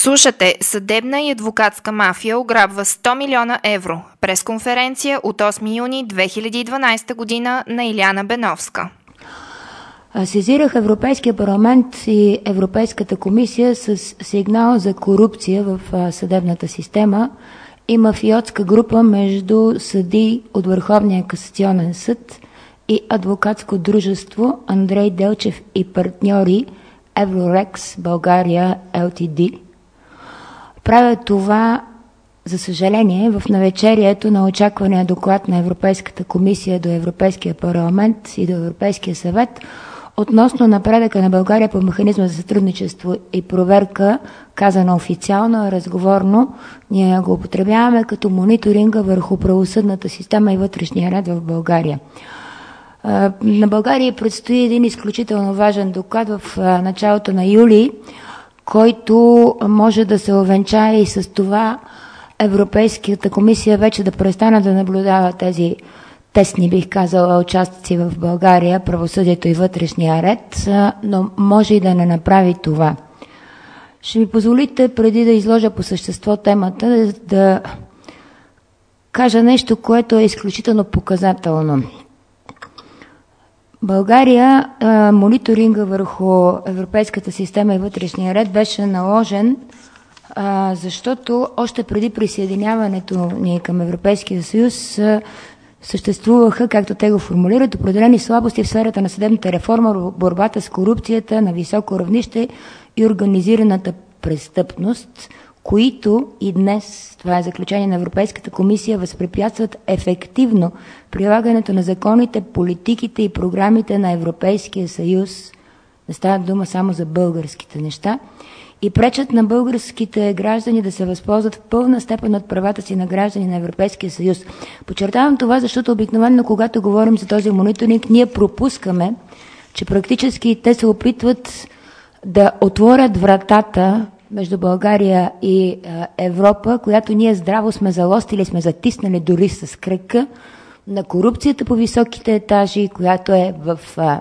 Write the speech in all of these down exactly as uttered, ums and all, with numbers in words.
Слушате, съдебна и адвокатска мафия ограбва сто милиона евро. Пресконференция от осми юни две хиляди и дванадесета година на Иляна Беновска. Сезирах Европейския парламент и Европейската комисия с сигнал за корупция в съдебната система и мафиотска група между съдии от Върховния касационен съд и адвокатско дружество Андрей Делчев и партньори Еврорекс България Ел Ти Ди. Правя това, за съжаление, в навечерието на очаквания доклад на Европейската комисия до Европейския парламент и до Европейския съвет относно напредъка на България по механизма за сътрудничество и проверка, казано официално, разговорно, ние го употребяваме като мониторинга върху правосъдната система и вътрешния ред в България. На България предстои един изключително важен доклад в началото на юли, който може да се увенчае и с това Европейската комисия вече да престане да наблюдава тези тесни, бих казала, участъци в България, правосъдието и вътрешния ред, но може и да не направи това. Ще ми позволите, преди да изложа по същество темата, да кажа нещо, което е изключително показателно. България, мониторинга върху европейската система и вътрешния ред беше наложен, защото още преди присъединяването ни към Европейския съюз съществуваха, както те го формулират, определени слабости в сферата на съдебната реформа, борбата с корупцията на високо равнище и организираната престъпност, които и днес, това е заключение на Европейската комисия, възпрепятстват ефективно прилагането на законите, политиките и програмите на Европейския съюз. Не става дума само за българските неща. И пречат на българските граждани да се възползват в пълна степен от правата си на граждани на Европейския съюз. Подчертавам това, защото обикновено, когато говорим за този мониторинг, ние пропускаме, че практически те се опитват да отворят вратата между България и Европа, която ние здраво сме залостили, сме затиснали дори с кръка, на корупцията по високите етажи, която е в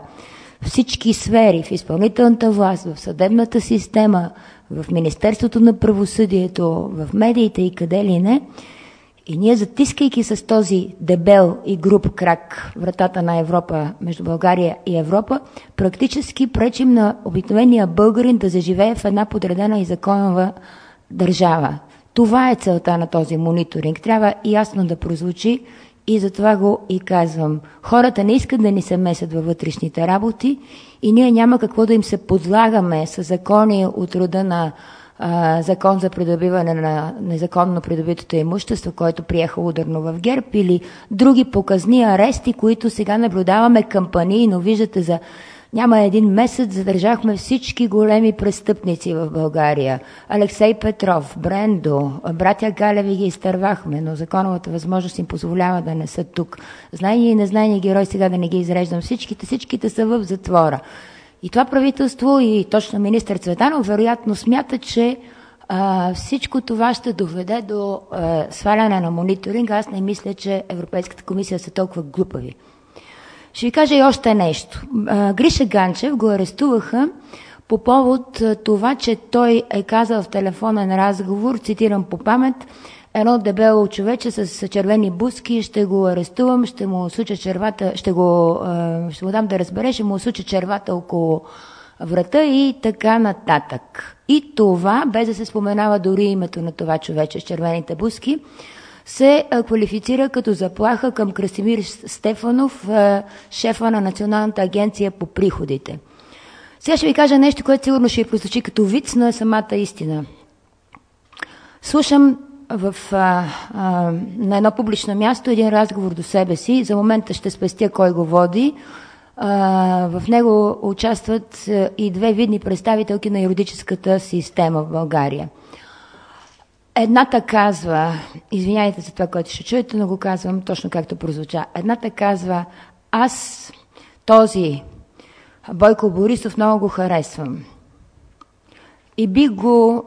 всички сфери, в изпълнителната власт, в съдебната система, в Министерството на правосъдието, в медиите и къде ли не. И ние, затискайки с този дебел и груб крак вратата на Европа между България и Европа, практически пречим на обикновения българин да заживее в една подредена и законова държава. Това е целта на този мониторинг. Трябва ясно да прозвучи и затова го и казвам. Хората не искат да ни се месят във вътрешните работи и ние няма какво да им се подлагаме с закони от рода на а, закон за придобиване на незаконно придобитото имущество, който приеха ударно в ГЕРБ, или други показни арести, които сега наблюдаваме кампанийно. Виждате, за няма един месец задържахме всички големи престъпници в България. Алексей Петров, Брендо, братя Галеви ги изтървахме, но законовата възможност им позволява да не са тук. Знайни и незнайни герои, сега да не ги изреждам всичките, всичките са в затвора. И това правителство и точно министър Цветанов вероятно смята, че а, всичко това ще доведе до а, сваляне на мониторинга. Аз не мисля, че Европейската комисия са толкова глупави. Ще ви кажа и още нещо. Гриша Ганчев го арестуваха по повод това, че той е казал в телефонен разговор, цитирам по памет, едно дебело човече с червени буски, ще го арестувам, ще му суча червата, ще го, ще му дам да разбере, ще му суча червата около врата и така нататък. И това, без да се споменава дори името на това човече с червените буски, се квалифицира като заплаха към Красимир Стефанов, шефа на Националната агенция по приходите. Сега ще ви кажа нещо, което сигурно ще ви прозвучи като виц, но е самата истина. Слушам в, а, а, на едно публично място един разговор до себе си. За момента ще спестя кой го води. А, в него участват и две видни представителки на юридическата система в България. Едната казва, извиняйте за това, което ще чуете, но го казвам точно както прозвуча. Едната казва, аз този Бойко Борисов много го харесвам. И би го,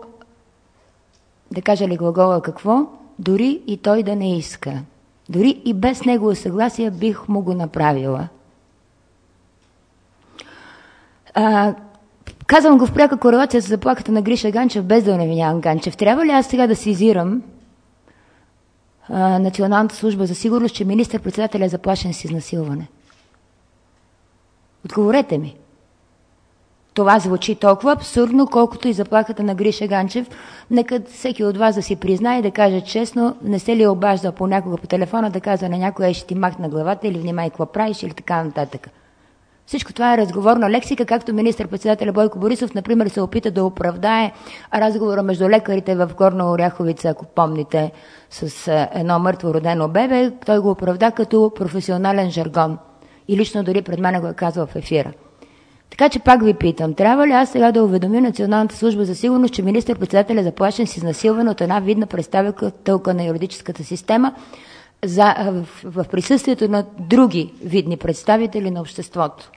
да кажа ли глагола какво, дори и той да не иска. Дори и без негово съгласие бих му го направила. А, Казвам го в пряка корелация с заплахата на Гриша Ганчев, без да уневинявам Ганчев. Трябва ли аз сега да сезирам Националната служба за сигурност, че министър-председателят е заплашен с изнасилване? Отговорете ми. Това звучи толкова абсурдно, колкото и заплахата на Гриша Ганчев. Нека всеки от вас да си признае и да каже честно, не се ли е обаждал понякога по телефона да казва на някой, ще ти махна главата или внимай какво правиш или така нататък. Всичко това е разговорна лексика, както министър-председателя Бойко Борисов, например, се опита да оправдае разговора между лекарите в Горна Оряховица, ако помните, с едно мъртво родено бебе. Той го оправда като професионален жаргон. И лично дори пред мен го е казал в ефира. Така че пак ви питам, трябва ли аз сега да уведомя Националната служба за сигурност, че министър-председателят е заплашен с изнасилване от една видна представителка на юридическата система за, в, в присъствието на други видни представители на обществото?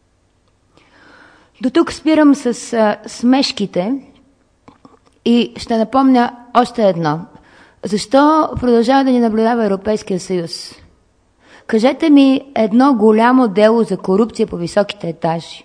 До тук спирам с а, смешките и ще напомня още едно. Защо продължава да ни наблюдава Европейския съюз? Кажете ми едно голямо дело за корупция по високите етажи.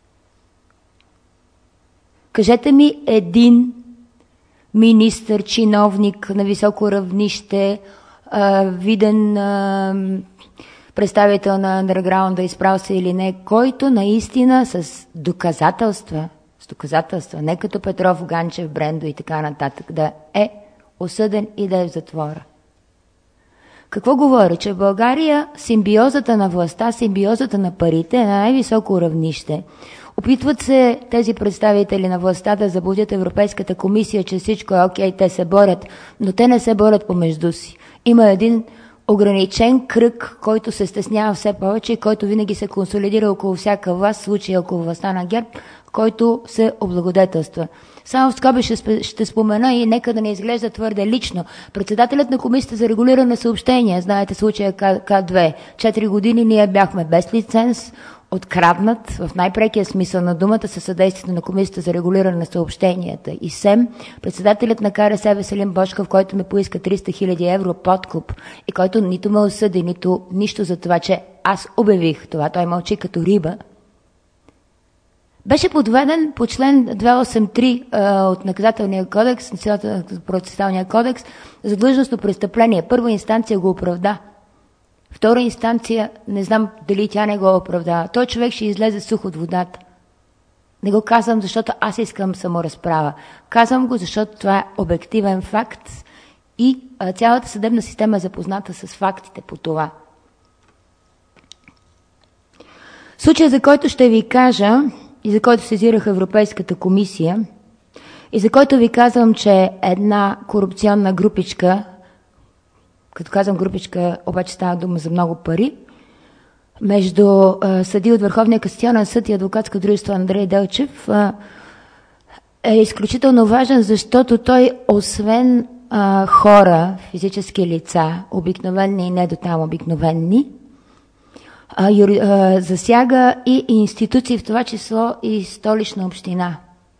Кажете ми един министър, чиновник на високо равнище, а, виден а, представител на андерграунда, изправ се или не, който наистина с доказателства, с доказателства, не като Петров, Ганчев, Брендо и така нататък, да е осъден и да е в затвора. Какво говори? Че в България симбиозата на властта, симбиозата на парите е на най-високо равнище. Опитват се тези представители на властта да заблудят Европейската комисия, че всичко е окей, те се борят, но те не се борят помежду си. Има един ограничен кръг, който се стеснява все повече и който винаги се консолидира около всяка власт, в случая около властта на ГЕРБ, който се облагодетелства. Само в скоби ще, ще спомена и нека да не изглежда твърде лично. Председателят на Комисията за регулиране на съобщения, знаете случая К две, четири години ние бяхме без лиценз, откраднат в най-прекия смисъл на думата със съдействието на Комисията за регулиране на съобщенията. И СЕМ, председателят на КРС Веселин Божков, който ме поиска триста хиляди евро подкуп и който нито ме осъди, нито нищо за това, че аз обявих това, той мълчи като риба, беше подведен по член двеста осемдесет и три а, от наказателния кодекс, процесуалния кодекс, за длъжностно престъпление. Първа инстанция го оправда. Втора инстанция, не знам дали тя не го оправдава. Той човек ще излезе сух от водата. Не го казвам, защото аз искам саморазправа. Казвам го, защото това е обективен факт и а, цялата съдебна система е запозната с фактите по това. Случай, за който ще ви кажа и за който сезирах Европейската комисия и за който ви казвам, че една корупционна групичка, като казвам групичка, обаче става дума за много пари, между а, съди от Върховния касационен съд и адвокатско дружество Андрей Делчев а, е изключително важен, защото той, освен а, хора, физически лица, обикновени и не до там обикновени, а, юри, а, засяга и институции, в това число и Столична община.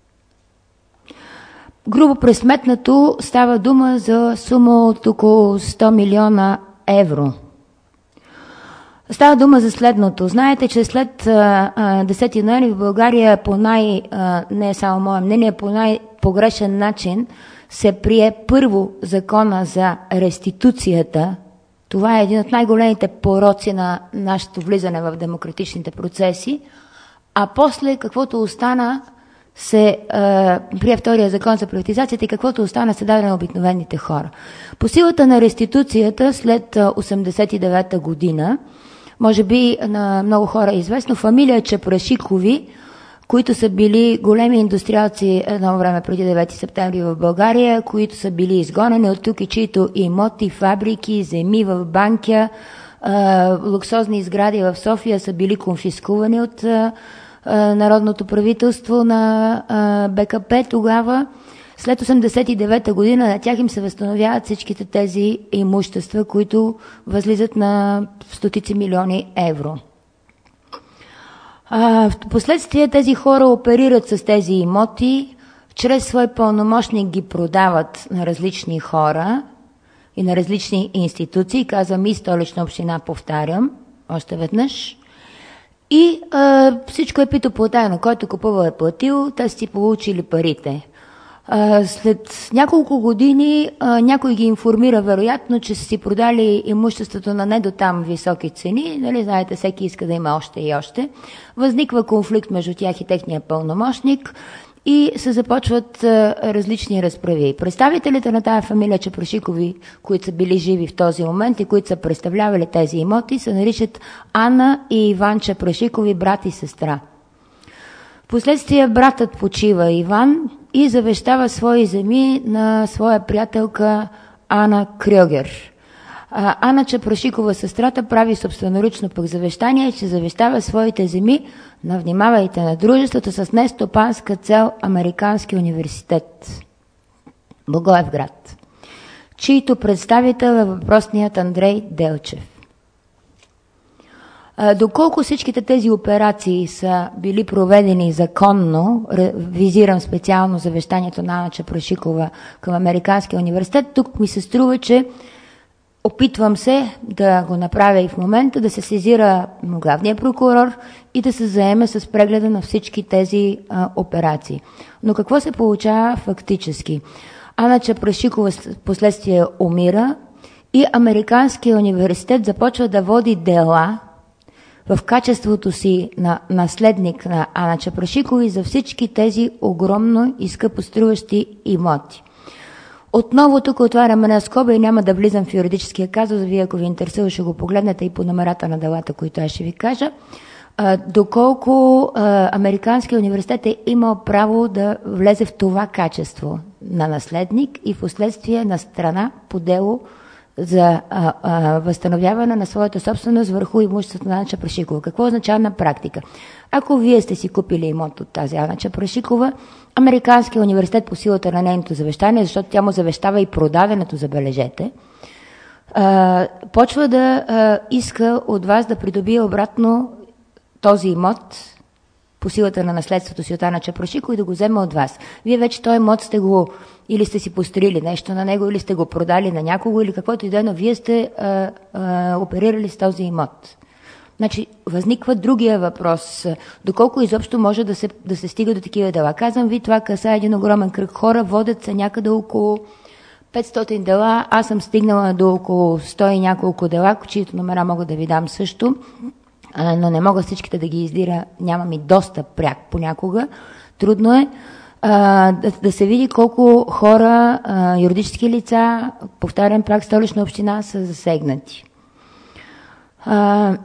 Грубо пресметнато става дума за сума от около сто милиона евро. Става дума за следното. Знаете, че след а, десети ноември в България по най, а, не е само мое мнение, по най-погрешен начин се прие първо закона за реституцията. Това е един от най-големите пороци на нашето влизане в демократичните процеси. А после каквото остана се а, прие втория закон за приватизацията и каквото остана се даде на обикновените хора. По силата на реституцията след осемдесет и девета година, може би на много хора е известно, фамилия Чепрашикови, които са били големи индустриалци едно време преди девети септември в България, които са били изгонени от тук и чието имоти, фабрики, земи в Банкя, а, луксозни сгради в София са били конфискувани от а, народното правителство на БКП тогава. След осемдесет и девета година на тях им се възстановяват всичките тези имущества, които възлизат на стотици милиони евро. В последствие тези хора оперират с тези имоти, чрез свой пълномощник ги продават на различни хора и на различни институции, казвам и Столична община, повтарям, още веднъж. И а, всичко е пито платено. Който купува е платил, те си получили парите. А, след няколко години а, някой ги информира вероятно, че са си продали имуществото на не до там високи цени. Нали, знаете, всеки иска да има още и още. Възниква конфликт между тях и техния пълномощник и се започват а, различни разправи. Представителите на тая фамилия Чепрашикови, които са били живи в този момент и които са представлявали тези имоти, се наричат Ана и Иван Чепрашикови, брат и сестра. Впоследствие братът почива Иван и завещава свои земи на своя приятелка Ана Крьогер. А, Ана Чепрашикова, сестрата, прави собственоръчно пък завещание, че завещава своите земи на, внимавайте, на дружеството с нестопанска цел Американски университет Благоевград, чийто представител е въпросният Андрей Делчев. Доколко всичките тези операции са били проведени законно, визирам специално завещанието на Ана Чепрашикова към Американския университет, тук ми се струва, че опитвам се да го направя и в момента, да се сезира главния прокурор и да се заеме с прегледа на всички тези а, операции. Но какво се получава фактически? Ана Чепрашикова последствие умира и Американския университет започва да води дела в качеството си на наследник на Ана Чепрашикова и за всички тези огромно и скъпоструващи имоти. Отново тук отварям една скоба и няма да влизам в юридическия казус, вие ако ви интересува ще го погледнете и по номерата на делата, които аз ще ви кажа. А, доколко а, Американския университет е имал право да влезе в това качество на наследник и в последствие на страна по дело за а, а, възстановяване на своята собственост върху имуществото на Ана Чепрашикова. Какво означава на практика? Ако вие сте си купили имот от тази Ана Чепрашикова, Американския университет по силата на нейното завещание, защото тя му завещава и продаденето, забележете, а, почва да а, иска от вас да придобие обратно този имот по силата на наследството си от Ана Чепрашикова и да го вземе от вас. Вие вече този имот сте го или сте си построили нещо на него, или сте го продали на някого, или каквото и да е, но вие сте а, а, оперирали с този имот. Значи, възниква другия въпрос. Доколко изобщо може да се, да се стига до такива дела? Казвам ви, това касае един огромен кръг хора, водят се някъде около петстотин дела. Аз съм стигнала до около сто и няколко дела, чието номера мога да ви дам също, но не мога всичките да ги издира, нямам и доста пряк понякога. Трудно е. А, да, да се види колко хора, а, юридически лица, повтарям пак, Столична община са засегнати. А,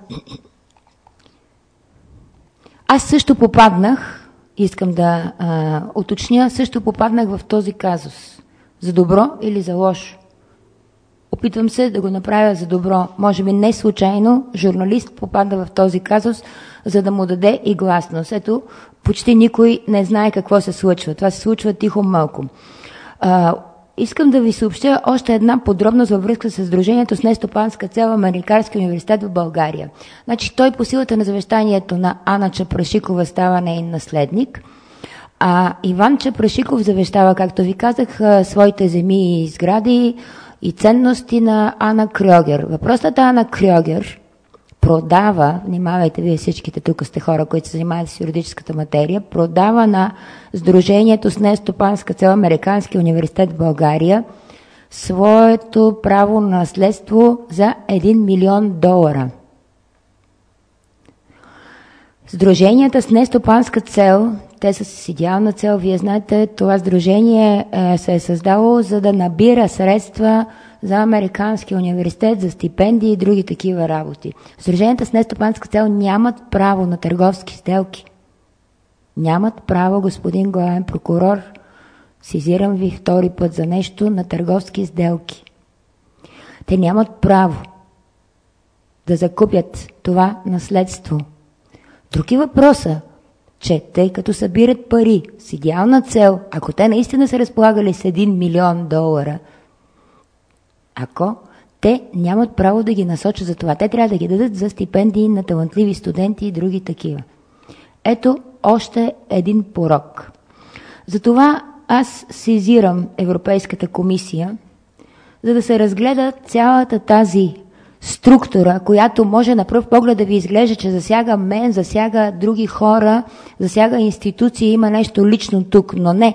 аз също попаднах, искам да а, уточня, също попаднах в този казус. За добро или за лошо? Опитвам се да го направя за добро. Може би не случайно журналист попада в този казус, за да му даде и гласност. Ето, почти никой не знае какво се случва. Това се случва тихо малко. А, искам да ви съобщя още една подробност във връзка с Сдружението с нестопанска цел Американски университет в България. Значи той по силата на завещанието на Ана Чепрашикова става нейн наследник, а Иван Чепрашиков завещава, както ви казах, своите земи и сгради и ценности на Ана Крьогер. Въпросната Ана Крьогер продава, внимавайте, вие всичките тук сте хора, които се занимават с юридическата материя, продава на Сдружението с нестопанска цел Американски университет в България своето право на наследство за един милион долара. Сдруженията с нестопанска цел, те са с идеална цел, вие знаете, това сдружение е, се е създало, за да набира средства за Американския университет, за стипендии и други такива работи. Сдруженията с нестопанска цел нямат право на търговски сделки. Нямат право, господин главен прокурор, сезирам ви втори път за нещо, на търговски сделки. Те нямат право да закупят това наследство. Други въпроса, че тъй като събират пари с идеална цел, ако те наистина са разполагали с един милион долара, ако те нямат право да ги насочат за това, те трябва да ги дадат за стипендии на талантливи студенти и други такива. Ето още един порок. Затова аз сезирам Европейската комисия, за да се разгледа цялата тази структура, която може на пръв поглед да ви изглежда, че засяга мен, засяга други хора, засяга институции, има нещо лично тук, но не.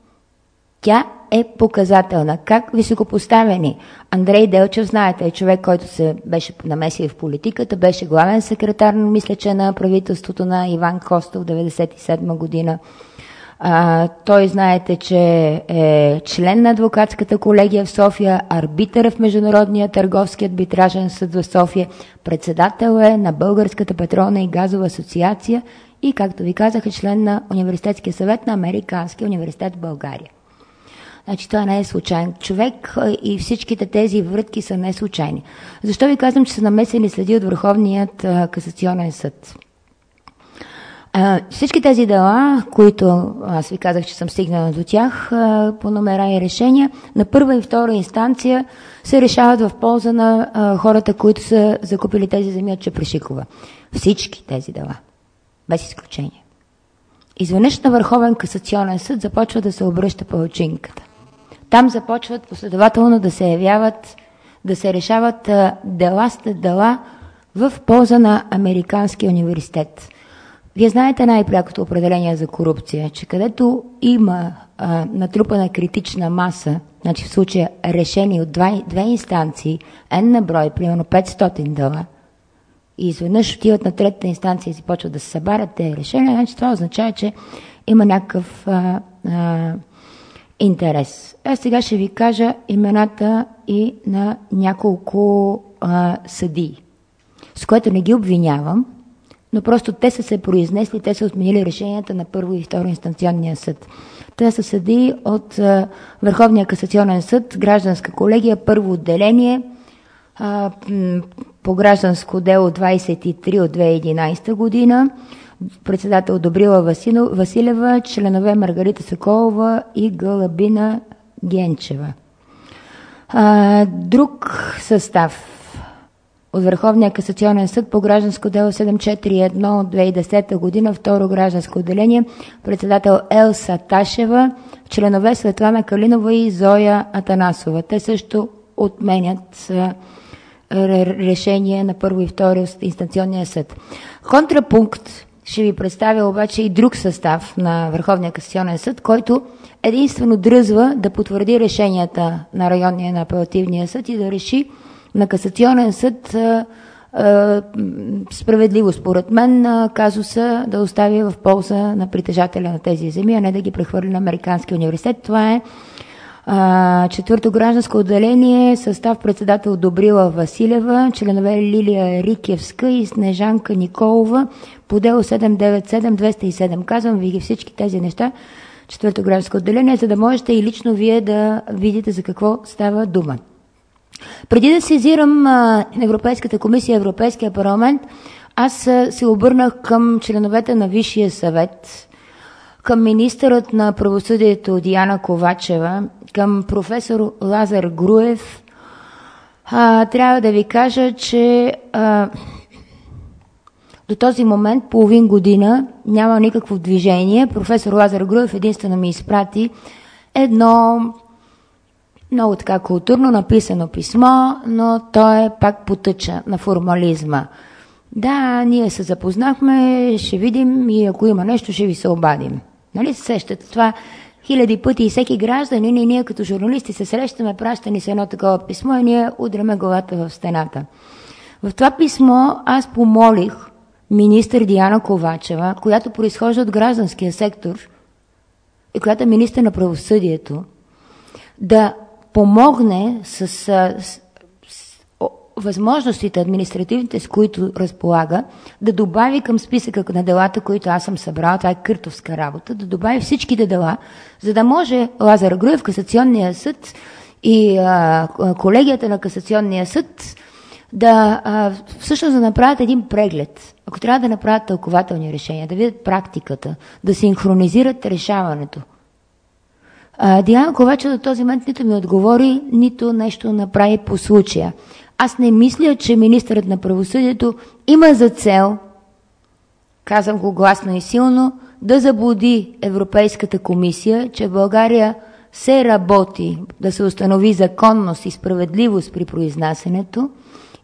Тя е показателна. Как високопоставени? Андрей Делчев, знаете, е човек, който се беше намесил в политиката, беше главен секретар, мисля, че на правителството на Иван Костов в деветдесет и седма година. А, той, знаете, че е член на адвокатската колегия в София, арбитър в Международния търговски арбитражен съд в София, председател е на Българската петролна и газова асоциация и, както ви казах, е член на Университетския съвет на Американския университет в България. Значи това не е случайен човек и всичките тези врътки са не случайни. Защо ви казвам, че са намесени следи от Върховният а, касационен съд? А, всички тези дела, които аз ви казах, че съм стигнала до тях а, по номера и решения, на първа и втора инстанция се решават в полза на а, хората, които са закупили тези земи от Чепрашикова. Всички тези дела. Без изключение. Изведнъж на Върховен касационен съд започва да се обръща палачинката. Там започват последователно да се явяват, да се решават а, дела след дела в полза на Американския университет. Вие знаете най-прякото определение за корупция, че където има а, натрупана критична маса, значи в случая решени от два, две инстанции, N на брой, примерно петстотин дела, и изведнъж отиват на третата инстанция и си почват да се събарят тези решения, значи това означава, че има някакъв а, а, интерес. Аз сега ще ви кажа имената и на няколко а, съдии, с което не ги обвинявам, но просто те са се произнесли, те са отменили решенията на първо и второ инстанционния съд. Те са съдии от а, Върховния касационен съд, гражданска колегия, първо отделение, а, по гражданско дело двадесет и три от две хиляди и единадесета година, председател Добрила Василева, членове Маргарита Соколова и Гълъбина Генчева. А, друг състав от Върховния касационен съд по гражданско дело седемстотин четиридесет и едно от две хиляди и десета година, второ гражданско отделение, председател Елса Ташева, членове Светлана Калинова и Зоя Атанасова. Те също отменят а, решение на първо и второ инстанционния съд. Контрапункт ще ви представя обаче и друг състав на Върховния касационен съд, който единствено дръзва да потвърди решенията на районния на апелативния съд и да реши на касационен съд а, а, справедливо, според мен, а, казуса да остави в полза на притежателя на тези земи, а не да ги прехвърли на Американския университет. Това е а, четвърто гражданско отделение, състав председател Добрила Василева, членове Лилия Рикевска и Снежанка Николова, по дело седемстотин деветдесет и седем двеста и седем. Казвам ви ги всички тези неща, четвърто гражданско отделение, за да можете и лично вие да видите за какво става дума. Преди да сезирам а, Европейската комисия, Европейския парламент, аз а, се обърнах към членовете на Висшия съвет, към министърът на правосъдието Диана Ковачева, към професор Лазар Груев. А, трябва да ви кажа, че а, до този момент, половин година, няма никакво движение. Професор Лазар Груев единствено ми изпрати едно много така културно написано писмо, но то е пак потъча на формализма. Да, ние се запознахме, ще видим и ако има нещо, ще ви се обадим. Нали се сещате това хиляди пъти и всеки гражданин и ние като журналисти се срещаме, праща ни се едно такова писмо и ние удряме главата в стената. В това писмо аз помолих министър Диана Ковачева, която произхожда от гражданския сектор и която е министър на правосъдието, да помогне с, с, с о, възможностите административните, с които разполага, да добави към списъка на делата, които аз съм събрала, това е къртовска работа, да добави всичките дела, за да може Лазар Груев, Касационния съд и а, колегията на Касационния съд да а, всъщност да направят един преглед. Ако трябва да направят тълкователни решения, да видят практиката, да синхронизират решаването. А, Диана Ковачева до този момент нито ми отговори, нито нещо направи по случая. Аз не мисля, че министърът на правосъдието има за цел, казвам го гласно и силно, да заблуди Европейската комисия, че в България се работи да се установи законност и справедливост при произнасянето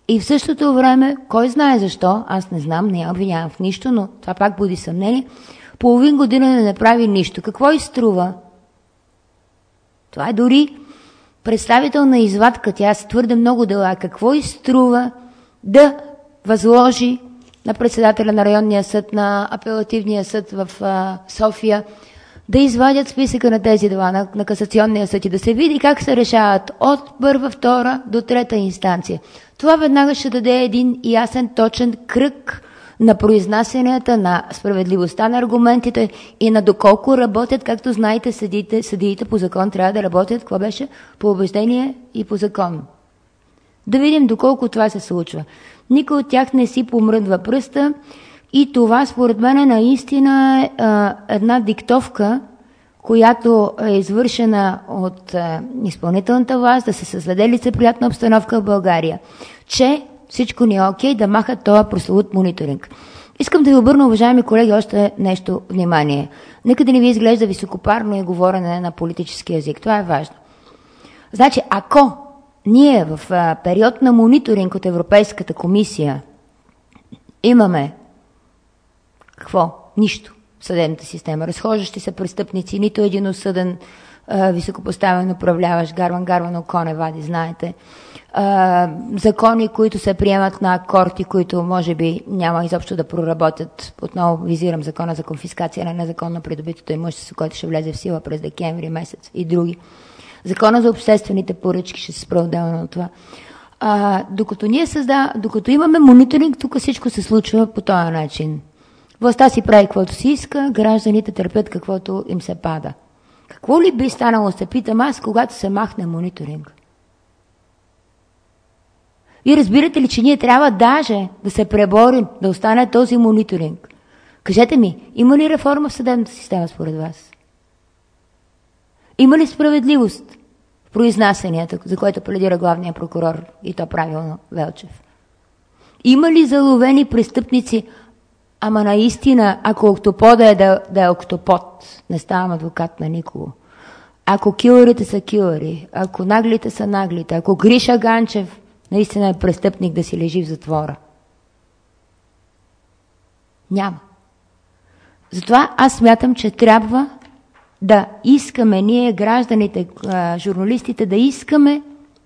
И в същото време, кой знае защо, аз не знам, не я обвинявам в нищо, но това пак буди съмнение, половин година не направи нищо. Какво изструва? Това е дори представителна извадка, тя с твърде много дела. Какво изструва да възложи на председателя на районния съд, на апелативния съд в а, София, да извадят списъка на тези дела на, на касационния съд и да се види как се решават от първа, втора до трета инстанция. Това веднага ще даде един ясен, точен кръг на произнасянията, на справедливостта на аргументите и на доколко работят, както знаете, съдиите, съдиите по закон трябва да работят, какво беше? По убеждение и по закон. Да видим доколко това се случва. Никой от тях не си помръдва пръста и това според мен е наистина е, една диктовка, която е извършена от е, изпълнителната власт, да се създаде лицеприятна обстановка в България, че всичко ни е окей да махат това прословут мониторинг. Искам да ви обърна, уважаеми колеги, още нещо внимание. Нека да не ви изглежда високопарно и говорене на политически език. Това е важно. Значи, ако ние в а, период на мониторинг от Европейската комисия имаме какво? Нищо в съдебната система. Разхождащи се престъпници, нито един осъден а, високопоставен управляващ, гарван гарван око не вади, знаете. А, закони, които се приемат на акорди, които може би няма изобщо да проработят. Отново визирам закона за конфискация на незаконно придобитото имущество, който ще влезе в сила през декември месец и други. Закона за обществените поръчки, ще се спра отделно на това. А, докато ние създа, докато имаме мониторинг, тук всичко се случва по този начин. Властта си прави каквото си иска, гражданите търпят каквото им се пада. Какво ли би станало, се питам аз, когато се махне мониторинг? И разбирате ли, че ние трябва даже да се преборим, да остане този мониторинг? Кажете ми, има ли реформа в съдебната система според вас? Има ли справедливост в произнасянията, за което пледира главният прокурор, и то правилно, Велчев? Има ли заловени престъпници, ама наистина, ако октопода е да, да е октопод, не ставам адвокат на никого. Ако килърите са килъри, ако наглите са наглите, ако Гриша Ганчев наистина е престъпник да си лежи в затвора. Няма. Затова аз смятам, че трябва да искаме ние, гражданите, журналистите, да искаме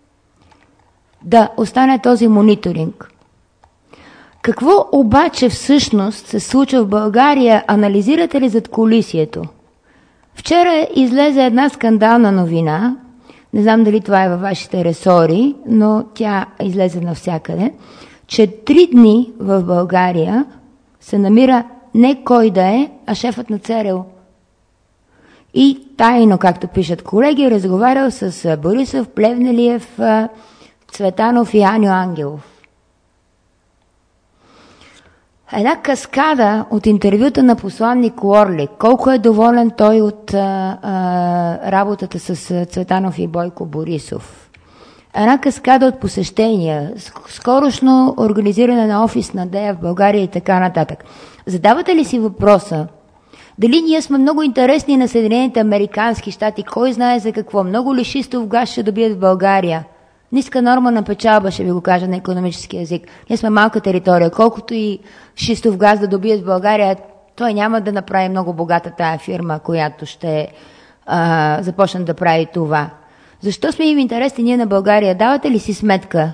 да остане този мониторинг. Какво обаче всъщност се случва в България? Анализирате ли зад кулисието? Вчера излезе една скандална новина, не знам дали това е във вашите ресори, но тя излезе навсякъде, че три дни в България се намира не кой да е, а шефът на ЦРУ. И тайно, както пишат колеги, разговарял с Борисов, Плевнелиев, Цветанов и Аню Ангелов. Една каскада от интервюта на посланник Уорлик. Колко е доволен той от а, а, работата с Цветанов и Бойко Борисов. Една каскада от посещения. Скорошно организиране на офис на ДЕЯ в България и така нататък. Задавате ли си въпроса дали ние сме много интересни на Съединените американски щати? Кой знае за какво? Много ли шистов газ ще добият в България? Ниска норма на печалба, ще ви го кажа на икономически язик. Ние сме малка територия. Колкото и шистов газ да добият в България, той няма да направи много богата тая фирма, която ще а, започне да прави това. Защо сме им интересни ние на България? Давате ли си сметка?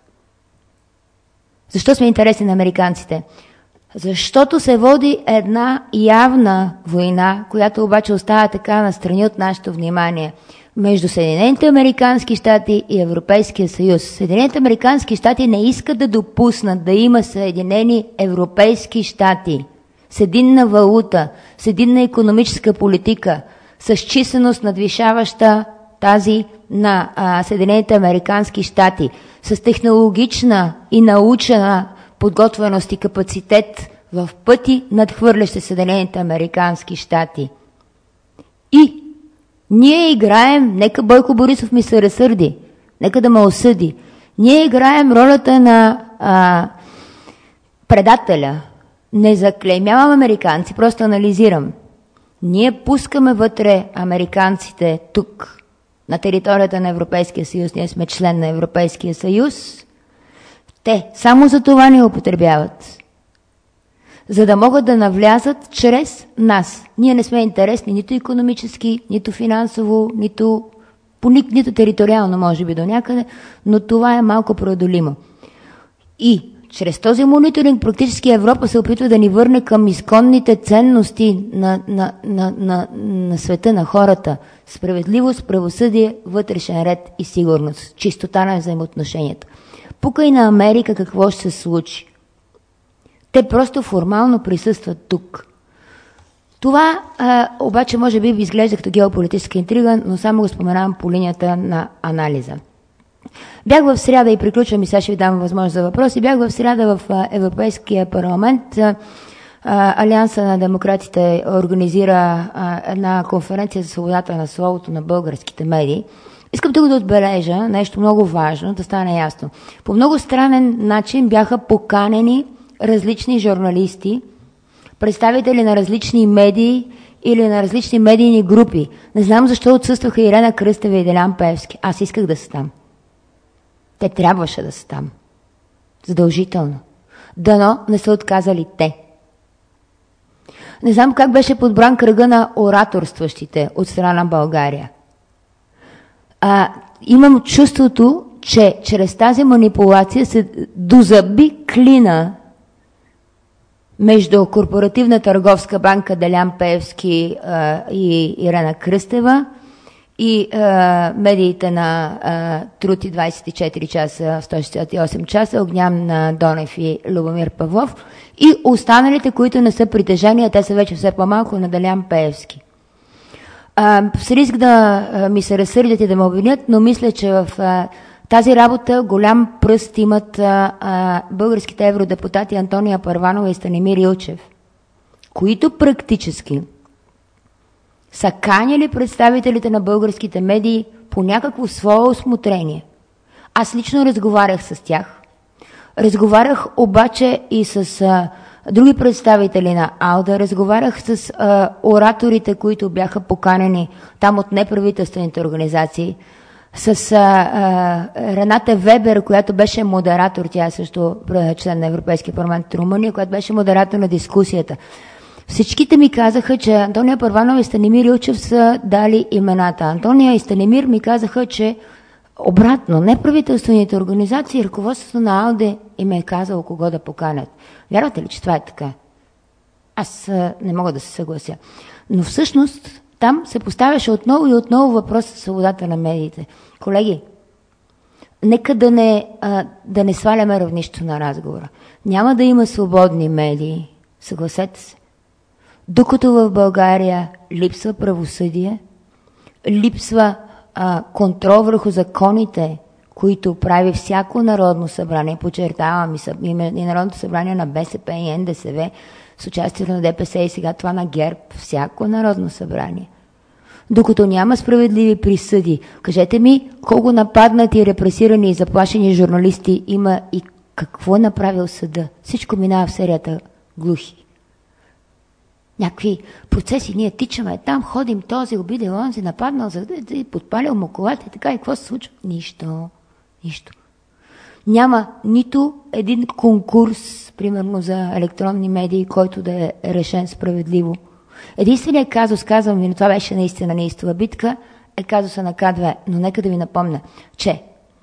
Защо сме интересни на американците? Защото се води една явна война, която обаче остава така настрани от нашето внимание, между Съединените американски щати и Европейския съюз. Съединените американски щати не искат да допуснат да има Съединени европейски щати с единна валута, с единна икономическа политика, с численост надвишаваща тази на а, Съединените американски щати, с технологична и научна подготвеност и капацитет в пъти надхвърлящи Съединените американски щати. И ние играем, нека Бойко Борисов ми се разсърди, нека да ме осъди, ние играем ролята на а, предателя. Не заклеймявам американци, просто анализирам. Ние пускаме вътре американците тук, на територията на Европейския съюз, ние сме член на Европейския съюз. Те само за това ни употребяват. За да могат да навлязат чрез нас. Ние не сме интересни нито икономически, нито финансово, нито, нито териториално, може би до някъде, но това е малко преодолимо. И чрез този мониторинг практически Европа се опитва да ни върне към изконните ценности на, на, на, на, на света, на хората. Справедливост, правосъдие, вътрешен ред и сигурност. Чистота на взаимоотношенията. Пука и на Америка какво ще се случи. Те просто формално присъстват тук. Това а, обаче може би изглежда като геополитическа интрига, но само го споменавам по линията на анализа. Бях в сряда и приключвам и сега ще ви дам възможност за въпроси. Бях в сряда в а, Европейския парламент. А, Алианса на демократите организира а, една конференция за свободата на словото на българските медии. Искам тук да отбележа нещо много важно, да стане ясно. По много странен начин бяха поканени различни журналисти, представители на различни медии или на различни медийни групи. Не знам защо отсъстваха Ирена Кръстева и Делян Пеевски. Аз исках да са там. Те трябваше да са там. Задължително. Дано не са отказали те. Не знам как беше подбран кръга на ораторстващите от страна на България. А, имам чувството, че чрез тази манипулация се дозаби клина между Корпоративна търговска банка Делян Пеевски а, и Ирена Кръстева и а, медиите на а, Труд и двадесет и четири часа, сто шестдесет и осем часа, Огнян на Донев и Любомир Павлов и останалите, които не са притежания, те са вече все по-малко, на Делян Пеевски. А, с риск да а, ми се разсърдят и да ме обвинят, но мисля, че в а, тази работа голям пръст имат а, а, българските евродепутати Антония Първанова и Станимир Илчев, които практически са канили представителите на българските медии по някакво свое усмотрение. Аз лично разговарях с тях. Разговарях обаче и с а, други представители на АЛДА, разговарях с а, ораторите, които бяха поканени там от неправителствените организации, с а, а, Рената Вебер, която беше модератор, тя е също член на Европейския парламент от Румъния, която беше модератор на дискусията. Всичките ми казаха, че Антония Първанова и Станимир Илчев са дали имената. Антония и Станимир ми казаха, че обратно, неправителствените организации, ръководството на АЛДЕ им е казало кого да поканят. Вярвате ли, че това е така? Аз а, не мога да се съглася. Но всъщност там се поставяше отново и отново въпрос за свободата на медиите. Колеги, нека да не, а, да не сваляме равнището на разговора. Няма да има свободни медии, съгласете се. Докато в България липсва правосъдие, липсва а, контрол върху законите, които прави всяко народно събрание, подчертавам и, съб... и Народното събрание на БСП и Н Д С В, с участието на Д П С и сега това на ГЕРБ, всяко народно събрание. Докато няма справедливи присъди, кажете ми колко нападнати, репресирани и заплашени журналисти има и какво е направил съда. Всичко минава в серията глухи. Някакви процеси, ние тичаме там, ходим, този обидел, онзи нападнал, за да подпалил му колата и така, и какво се случва? Нищо, нищо. Няма нито един конкурс, примерно за електронни медии, който да е решен справедливо. Единственият казус, казвам ви, но това беше наистина неистова битка, е казуса на К две. Но нека да ви напомня, че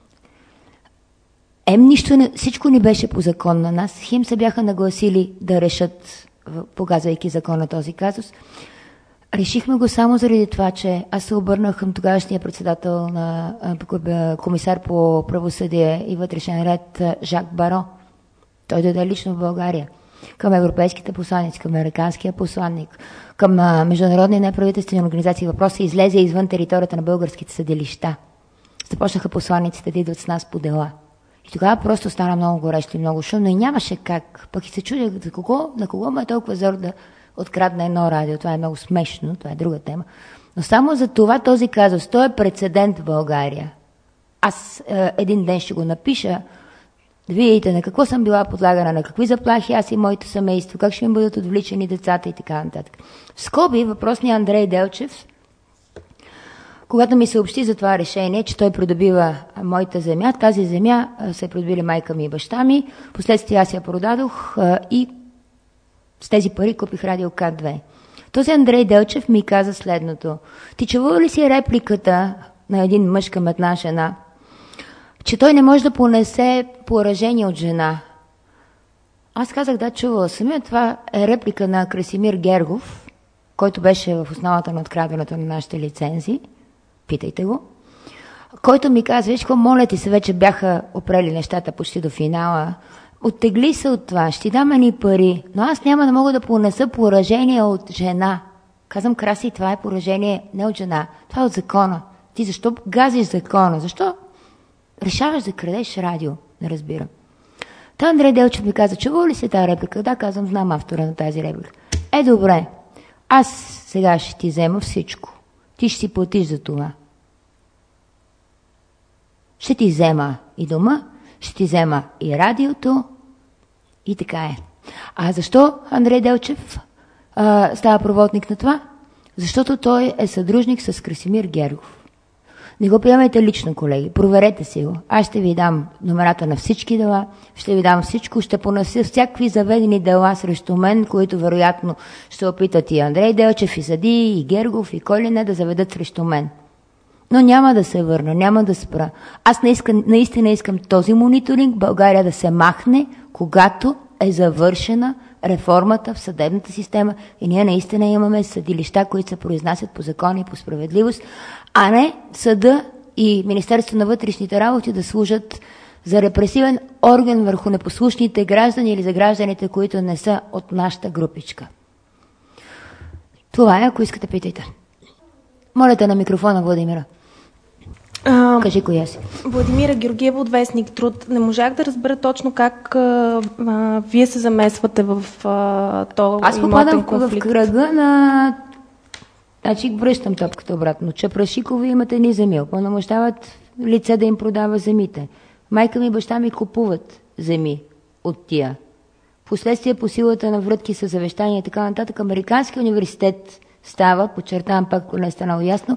ем нищо не, всичко ни беше по закон на нас, хим се бяха нагласили да решат, погазвайки закон на този казус. Решихме го само заради това, че аз се обърнах към тогавашния председател на комисар по правосъдие и вътрешен ред Жак Баро. Той дойде лично в България. Към европейските посланици, към американския посланник, към международни неправителствени организации. Въпросът излезе извън територията на българските съдилища. Започнаха посланиците да идват с нас по дела. И тогава просто стана много горещо и много шумно и нямаше как. Пък и се чудя за кого, на кого ме е толкова зор да открадна едно радио. Това е много смешно, това е друга тема. Но само за това този казус, той е прецедент в България. Аз е, един ден ще го напиша, да видите на какво съм била подлагана, на какви заплахи аз и моето семейство, как ще ми бъдат отвличани децата и така нататък. В скоби въпросният Андрей Делчев, Когато ми съобщи за това решение, че той придобива моята земя, тази земя се придобили майка ми и баща ми, последствие аз я продадох и с тези пари купих радио К две. Този Андрей Делчев ми каза следното. Ти чувал ли си репликата на един мъж към една жена, че той не може да понесе поражение от жена? Аз казах, да, чувала съм. Това е реплика на Красимир Гергов, който беше в основата на открадването на нашите лицензии. Питайте го. Който ми каза, виж какво, моля ти се, вече бяха опрели нещата почти до финала. Оттегли се от това, ще ти дам едни пари, но аз няма да мога да понеса поражение от жена. Казвам, Краси, това е поражение не от жена, това е от закона. Ти защо газиш закона? Защо решаваш да крадеш радио? Не разбирам. Та Андрей Делчев ми каза, чувал ли си тази реплика? Да, казвам, знам автора на тази реплика. Е, добре, аз сега ще ти взема всичко. Ти ще си платиш за това. Ще ти взема и дома, ще ти взема и радиото, и така е. А защо Андрей Делчев а, става проводник на това? Защото той е съдружник с Красимир Гергов. Не го приемайте лично, колеги, проверете си го. Аз ще ви дам номерата на всички дела, ще ви дам всичко, ще понеся всякакви заведени дела срещу мен, които вероятно ще опитат и Андрей Делчев, и Съди, и Гергов, и кой ли не да заведат срещу мен. Но няма да се върна, няма да спра. Аз наискам, наистина искам този мониторинг България да се махне, когато е завършена реформата в съдебната система и ние наистина имаме съдилища, които се произнасят по закон и по справедливост, а не съда и Министерство на вътрешните работи да служат за репресивен орган върху непослушните граждани или за гражданите, които не са от нашата групичка. Това е, ако искате, питайте. Молете на микрофона, Владимира. А, Кажи коя си. Владимира Георгиева от Вестник Труд. Не можах да разбера точно как а, а, вие се замесвате в а, този Аз попадам в кръга на... Значи връщам топката обратно. Чапрашикови имат едни земи. Опълномощават лице да им продава земите. Майка ми и баща ми купуват земи от тия. Последствие по силата на врътки с завещания и така нататък, Американски университет става, подчертавам пак, ако не е станало ясно,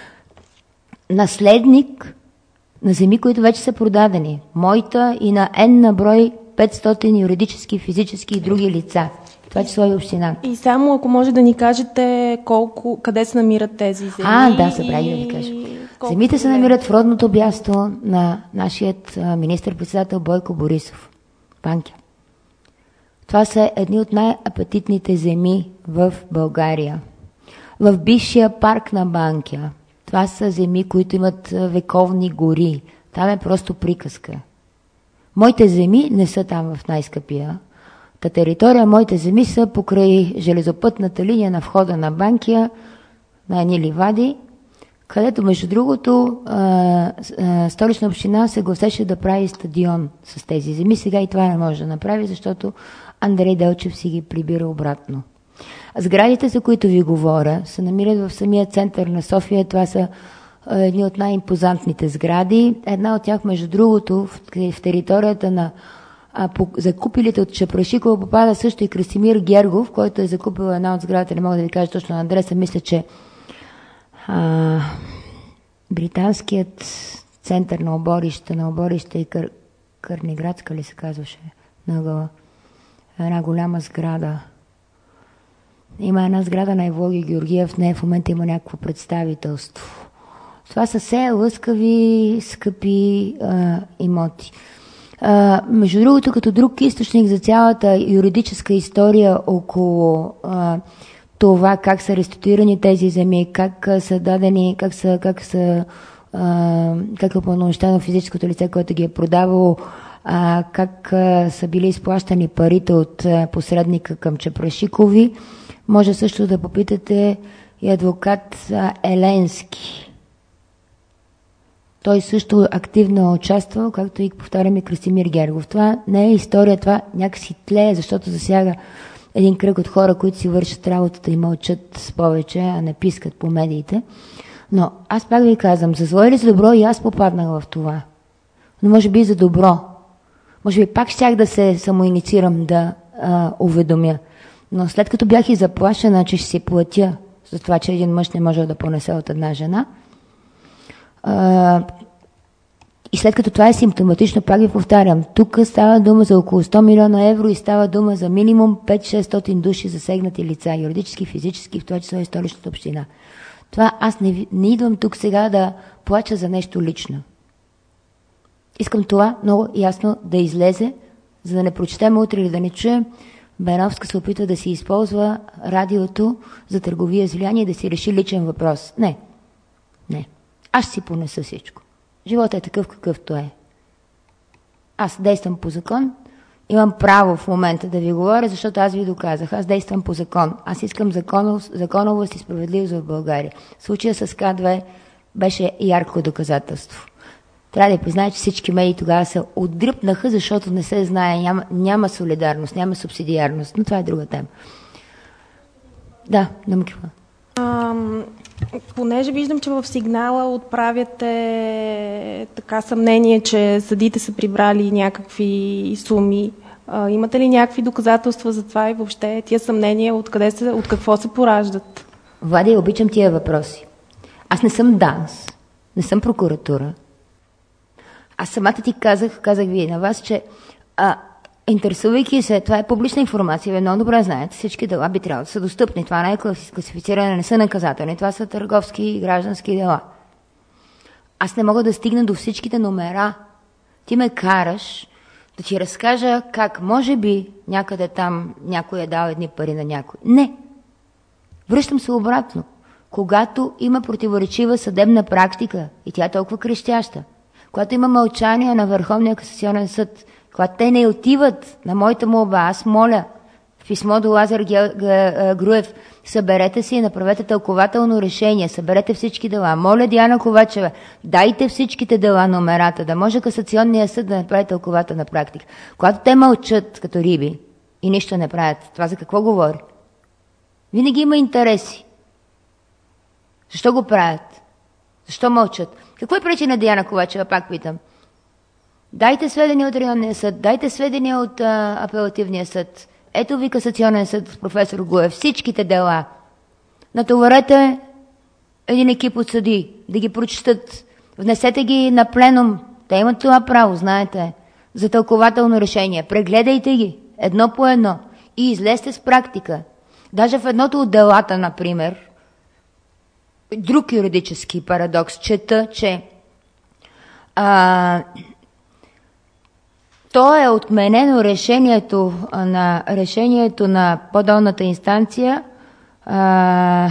наследник на земи, които вече са продадени. Моята и на N на брой петстотин юридически, физически и други лица. Това число и община. И само ако може да ни кажете колко, къде се намират тези земи. А, да, събраги да ви кажа. Земите се намират в родното бясто на нашият министър-председател Бойко Борисов. Банкя. Това са едни от най-апетитните земи в България. В бившия парк на Банкя. Това са земи, които имат вековни гори. Там е просто приказка. Моите земи не са там в най-скъпия та територия. Моите земи са покрай железопътната линия на входа на Банкя, на едни ливади, където, между другото, а, а, Столична община се гласеше да прави стадион с тези земи. Сега и това не може да направи, защото Андрей Делчев си ги прибира обратно. Сградите, за които ви говоря, се намират в самия център на София. Това са едни от най-импозантните сгради. Една от тях, между другото, в, в територията на а, по, закупилите от Чапрашикова попада също и Красимир Гергов, който е закупил една от сградите. Не мога да ви кажа точно на адреса. Мисля, че а, британският център на оборище, на оборище и Кър, Кърниградска ли се казваше на една голяма сграда. Има една сграда на Евлоги Георгиев, в нея в момента има някакво представителство. Това са все лъскави, скъпи а, имоти. А, между другото, като друг източник за цялата юридическа история около а, това как са реституирани тези земи, как а, са дадени, как са, как са а, как е упълномощено физическото лице, което ги е продавало, а, как а, са били изплащани парите от а, посредника към Чапрашикови. Може също да попитате и адвокат а, Еленски. Той също активно е участвал, както и повтарям и Красимир Гергов. Това не е история, това някакси тлее, защото засяга един кръг от хора, които си вършат работата и мълчат повече, а не пискат по медиите. Но аз пак ви казвам, за зло или за добро и аз попаднах в това. Но може би за добро. Може би пак щях да се самоинициирам да а, уведомя. Но след като бях и заплашена, че ще си платя за това, че един мъж не може да понесе от една жена, А, и след като това е симптоматично, пак ви повтарям, тук става дума за около сто милиона евро и става дума за минимум пет-шестстотин души засегнати лица, юридически, физически, в това число и Столичната община. Това аз не, не идвам тук сега да плача за нещо лично. Искам това много ясно да излезе, за да не прочетем утре или да не чуем. Беновска се опитва да си използва радиото за търговия с влияние и да си реши личен въпрос. Не. Не. Аз си понеса всичко. Животът е такъв какъвто е. Аз действам по закон. Имам право в момента да ви говоря, защото аз ви доказах. Аз действам по закон. Аз искам законов, законовост и справедливост в България. Случая с К две беше ярко доказателство. Трябва да я призная, че всички медии тогава се отдръпнаха, защото не се знае, няма, няма солидарност, няма субсидиарност, но това е друга тема. Да, Дамкива. Понеже виждам, че в сигнала отправяте така съмнение, че съдите са прибрали някакви суми, а, имате ли някакви доказателства за това и въобще тия съмнения откъде се, от какво се пораждат? Влади, обичам тия въпроси. Аз не съм ДАНС, не съм прокуратура. Аз самата ти казах, казах ви на вас, че а, интересувайки се, това е публична информация, вие много добре знаете, всички дела би трябвало да са достъпни. Това не е класифициране, не са наказателни, това са търговски и граждански дела. Аз не мога да стигна до всичките номера. Ти ме караш да ти разкажа как може би някъде там някой е дал едни пари на някой. Не. Връщам се обратно. Когато има противоречива съдебна практика и тя е толкова крещяща, когато има мълчание на Върховния касационен съд, когато те не отиват на моята молба, аз моля в писмо до Лазар Груев, съберете си и направете тълкователно решение, съберете всички дела. Моля Диана Ковачева, дайте всичките дела номерата, да може касационния съд да направи тълкователна практика. Когато те мълчат като риби и нищо не правят, това за какво говори? Винаги има интереси. Защо го правят? Защо мълчат? Какво е пречи на Диана Ковачева, пак питам? Дайте сведения от районния съд, дайте сведения от а, апелативния съд. Ето ви касационен съд с професор Гуев, всичките дела. Натоварете един екип от съди, да ги прочитат. Внесете ги на пленум. Те имат това право, знаете, за тълкователно решение. Прегледайте ги, едно по едно. И излезте с практика. Даже в едното от делата, например, друг юридически парадокс, чета, че а, то е отменено решението на, решението на по-долната инстанция, а,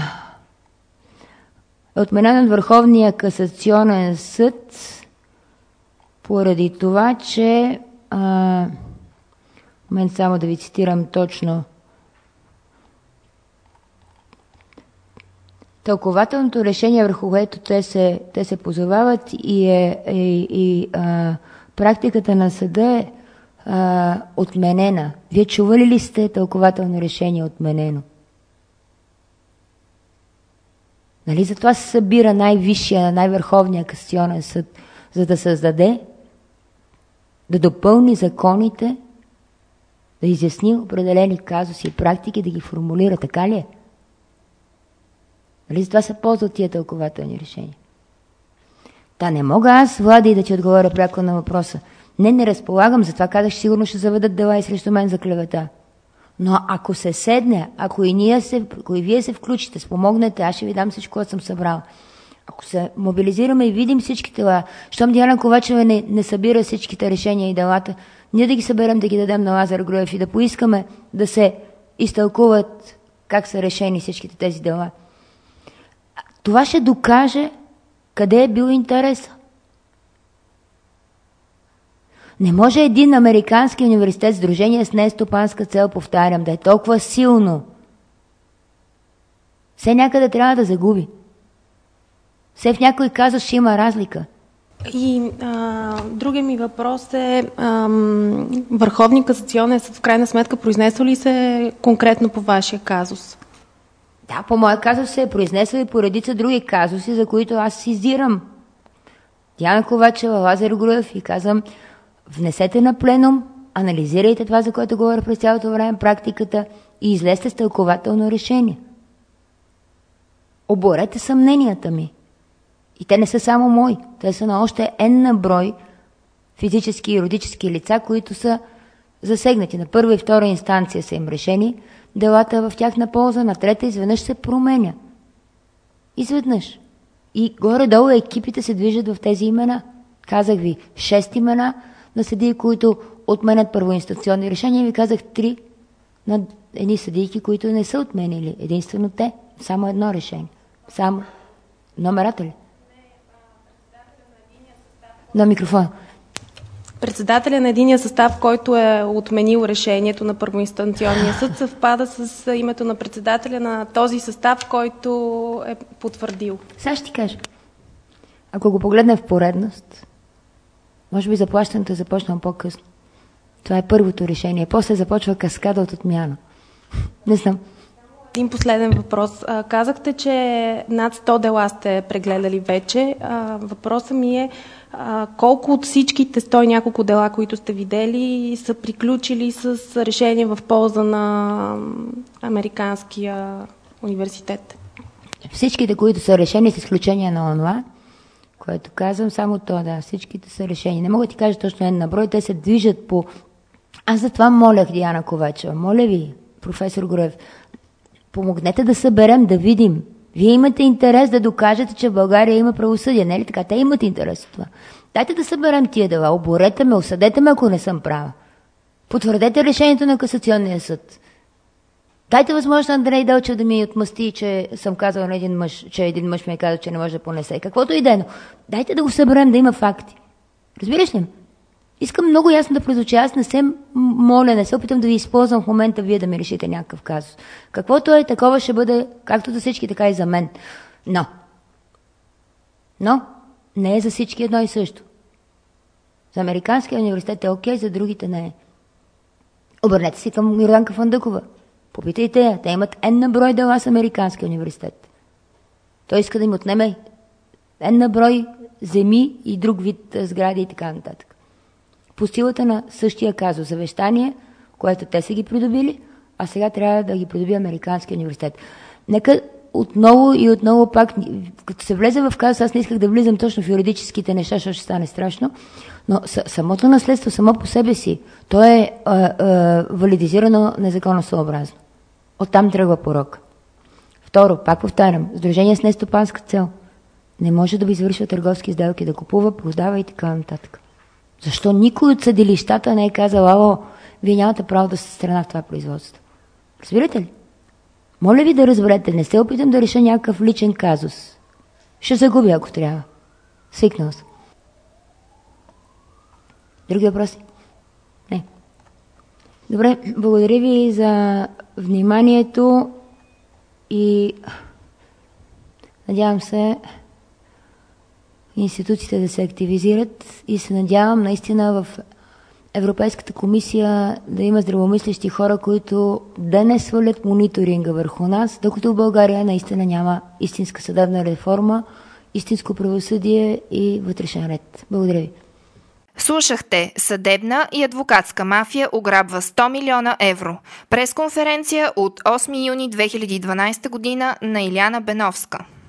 е отменено от Върховния касационен съд поради това, че а, момент само да ви цитирам точно, тълкователното решение, върху което те се, те се позовават и, е, и, и а, практиката на съда е а, отменена. Вие чували ли сте тълкователно решение отменено? Нали затова се събира най-висшия, най-върховния касационен съд, за да създаде, да допълни законите, да изясни определени казуси и практики, да ги формулира. Така ли е? Нали затова се ползват тия тълкователни решения? Та не мога аз, Влади, да ти отговоря пряко на въпроса. Не, не разполагам, затова казах, че сигурно ще заведат дела и срещу мен за клевета. Но ако се седне, ако и, ние се, ако и вие се включите, спомогнете, аз ще ви дам всичко, което съм събрал. Ако се мобилизираме и видим всички дела, щом Диана Ковачева не, не събира всичките решения и делата, ние да ги съберем, да ги дадем на Лазар Груев и да поискаме да се изтълкуват как са решени всичките тези дела. Това ще докаже къде е бил интерес. Не може един американски университет, сдружение с нестопанска цел, повтарям, да е толкова силно. Все някъде трябва да загуби. Все в някой казус ще има разлика. И а, другия ми въпрос е, ам, Върховния касационен съд в крайна сметка произнесъл ли се конкретно по вашия казус? Да, по моя казус се е произнесъл и по редица други казуси, за които аз изирам. Диана Ковачева, Лазар Груев и казвам, внесете на пленум, анализирайте това, за което говоря през цялото време, практиката и излезте с тълкователно решение. Оборете съмненията ми. И те не са само мои. Те са на още N брой физически и юридически лица, които са засегнати. На първа и втора инстанция са им решени делата в тяхна полза, на трета изведнъж се променя. Изведнъж. И горе-долу екипите се движат в тези имена. Казах ви шест имена на съдии, които отменят първоинстанционни решения. Ви казах три на едни съдийки, които не са отменили. Единствено те. Само едно решение. Само. Номерата ли? На микрофона. Председателя на единия състав, който е отменил решението на първоинстанционния съд, съвпада с името на председателя на този състав, който е потвърдил. Сега ще ти кажа. Ако го погледнем в поредност, може би заплащането е започнало по-късно. Това е първото решение. После започва каскада от отмяна. Не знам. Един последен въпрос. Казахте, че над сто дела сте прегледали вече. Въпросът ми е колко от всичките сто и няколко дела, които сте видели, са приключили с решение в полза на Американския университет? Всичките, които са решени с изключение на онова, което казвам, само то, да, всичките са решени. Не мога да ти кажа точно един на брой, те се движат по... Аз затова молях Диана Ковачева. Моля ви, професор Груев, помогнете да съберем, да видим. Вие имате интерес да докажете, че в България има правосъдие, не ли така? Те имат интерес от това. Дайте да съберем тия дела, оборете ме, осъдете ме, ако не съм права. Потвърдете решението на Касационния съд. Дайте възможност на Андрей Делчев да ми отмъсти, че съм казал на един мъж, че един мъж ми е казал, че не може да понесе. Каквото и да е, но дайте да го съберем, да има факти. Разбираш ли? Искам много ясно да прозвуча. Аз не се моля, не се опитам да ви използвам в момента вие да ми решите някакъв казус. Каквото е, такова ще бъде както за всички, така и за мен. Но, но не е за всички едно и също. За Американския университет е окей, за другите не е. Обърнете се към Йорданка Фандъкова. Попитайте я. Те имат N на брой дела с Американския университет. Той иска да им отнеме N на брой земи и друг вид сгради и така нататък. По силата на същия казус завещание, което те са ги придобили, а сега трябва да ги придоби Американския университет. Нека отново и отново пак, като се влезе в казус, аз не исках да влизам точно в юридическите неща, защото ще стане страшно, но самото наследство само по себе си, то е а, а, валидизирано незаконосъобразно. Оттам тръгва порок. Второ, пак повтарям, сдружение с нестопанска цел не може да извършва търговски сделки, да купува, продава и така нататък. Защо никой от съдилищата не е казал, ало, вие нямате право да сте страна в това производство? Разбирате ли? Моля ви да разберете, не се опитам да реша някакъв личен казус. Ще загубя, ако трябва. Свикнал съм. Други въпроси? Не. Добре, благодаря ви за вниманието и надявам се институциите да се активизират и се надявам наистина в Европейската комисия да има здравомислещи хора, които да не свалят мониторинга върху нас, докато в България наистина няма истинска съдебна реформа, истинско правосъдие и вътрешен ред. Благодаря ви. Слушахте съдебна и адвокатска мафия ограбва сто милиона евро. Пресконференция от осми юни две хиляди и дванадесета година на Иляна Беновска.